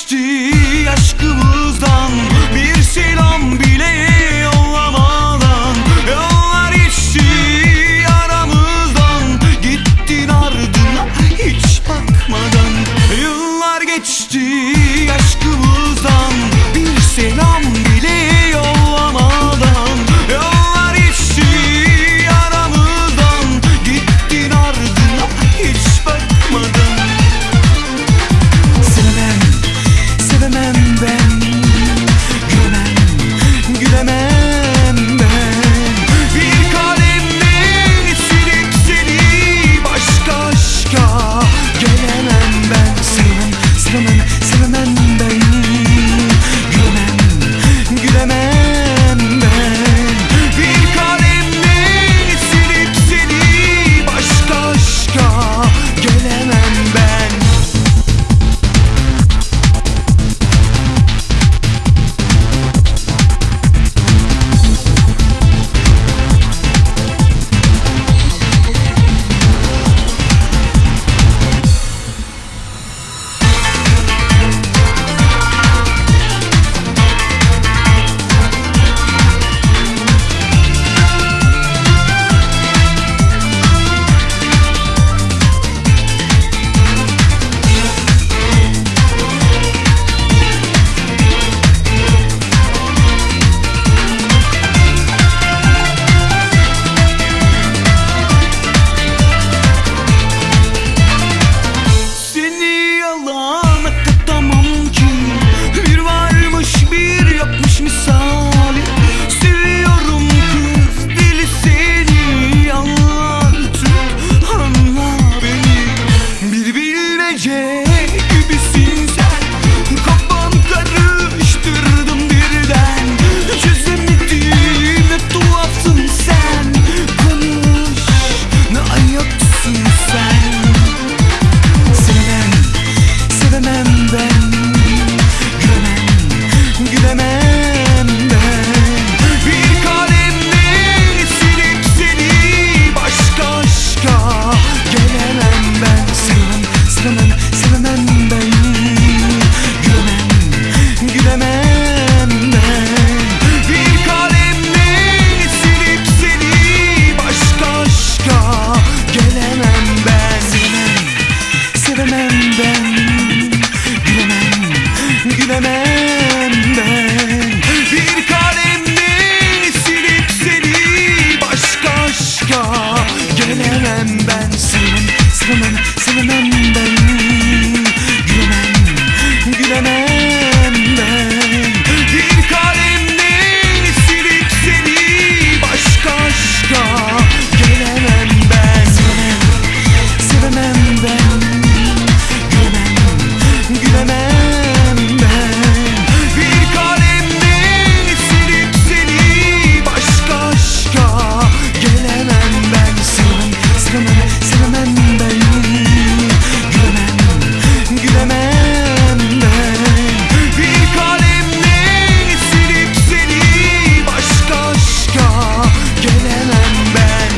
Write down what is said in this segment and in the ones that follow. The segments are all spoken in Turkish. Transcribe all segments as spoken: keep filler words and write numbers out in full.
geçti aşkımızdan, bir selam bile yollamadan. Yıllar geçti aramızdan, gittin ardına hiç bakmadan. Yıllar geçti aşkımızdan, bir selam bile yollamadan. Yıllar geçti aramızdan, gittin ardına hiç bakmadan. Sevemem, sevemem ben, gülemem, gülemem ben. Bir kalemle silip seni başka aşka gelemem ben. Sevemem, sevemem, sevemem ben, gülemem, gülemem ben. Bir kalemle silip seni başka aşka gelemem ben. Gibisin sen, kafam karıştırdım birden. Çözemedim, ne tuhafsın sen. Konuş, ne ayaksın sen. Sevemem, sevemem ben, gülemem, gülemem ben. Bir kalemle silip seni başka aşka gelemem ben. Sevemem, sevemem, sevemem ben, gülemem, gülemem ben. Bir kalemle silip seni başka aşka gelemem ben. Sevemem, sevemem ben, gülemem, gülemem ben. Bir kalemle silip seni başka aşka gelemem ben. Sevemem, sevemem, sevemem ben, gülemem, gülemem ben. Bir kalemle silip seni başka aşka gelemem ben. Sevemem, sevemem ben, gülemem, gülemem ben. Bir kalemle silip seni başka aşka gelemem ben. Sevemem, sevemem, sevemem ben, gülemem, gülemem ben. Bir kalemle silip seni başka aşka gelemem ben.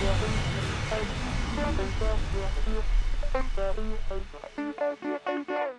Thank you.